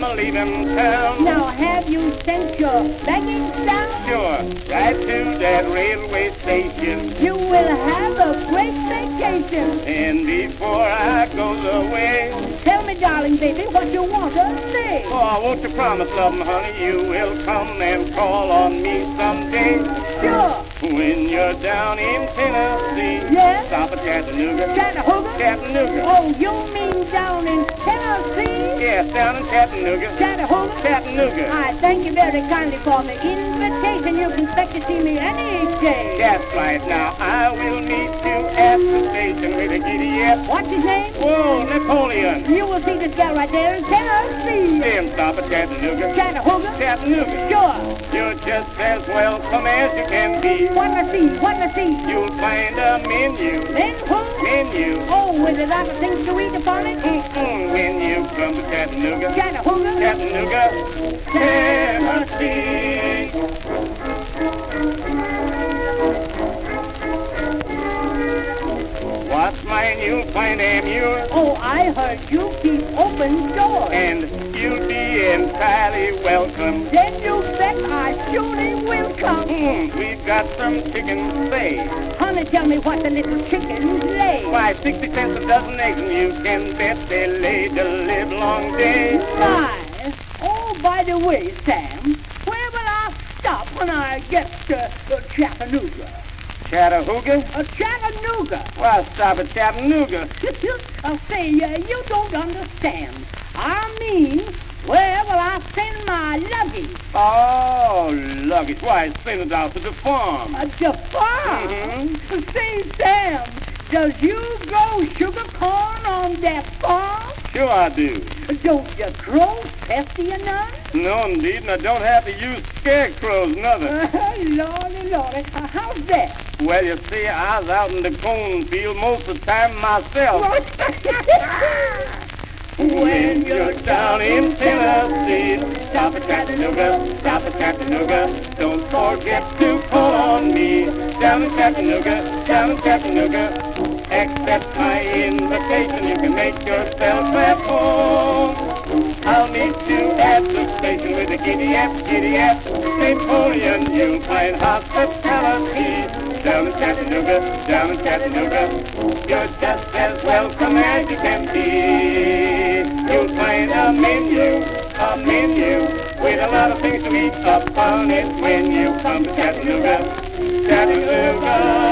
I'm leaving town. Now, have you sent your baggage down? Sure, right to that railway station. You will have a great vacation. And before I goes away, Tell me, darling baby, what you want to say. oh, won't you promise, love, honey, you will come and call on me someday? Sure. When you're down in Tennessee, Yes? stop at Chattanooga. Chattanooga? Chattanooga. Oh, you mean down in Tennessee? Yes, down in Chattanooga. Chattanooga? Chattanooga. I thank you very kindly for the invitation. You can expect to see me any day. That's right. Now I will meet you at the station with a giddy up. What's his name? Whoa, Napoleon. You will see this guy right there in Tennessee. Then stop at Chattanooga. Chattanooga? Chattanooga. Sure. You're just as welcome as you can be. What I see? What I see? You'll find a menu. Then who? Menu. Oh, with a lot of things to eat upon it? When you come to Chattanooga. Chattanooga? Chattanooga. Tennessee. What's mine, you'll find am yours. Oh, I heard you keep open doors. And you'll be entirely welcome. Then you bet I surely will come. We've got some chicken say. Honey, tell me what the little chickens lay. Why, 60 cents a dozen eggs, and you can bet they lay the live long day. My. Oh, by the way, Sam, where will I stop when I get to Chattanooga? Chattahooga? Chattanooga. Well, stop at Chattanooga. Say, you don't understand. I mean, where will I send my luggage? Oh, luggage. Why, send it out to the farm. The farm? Say, Sam, does you grow sugar corn on that farm? Sure I do. Don't the crows pest you none? No, indeed, and I don't have to use scarecrows, neither. Lordy, how's that? Well, you see, I was out in the cornfield most of the time myself. When you're down in Tennessee, stop at Chattanooga, stop at Chattanooga. Don't forget to call on me. Down in Chattanooga, down in Chattanooga. Accept my invitation, you can make yourself at home. I'll meet you at the station with a giddy up, Napoleon. You'll find hospitality. Down in Chattanooga, down in Chattanooga. You're just as welcome as you can be. You'll find a menu with a lot of things to eat upon it when you come to Chattanooga, Chattanooga.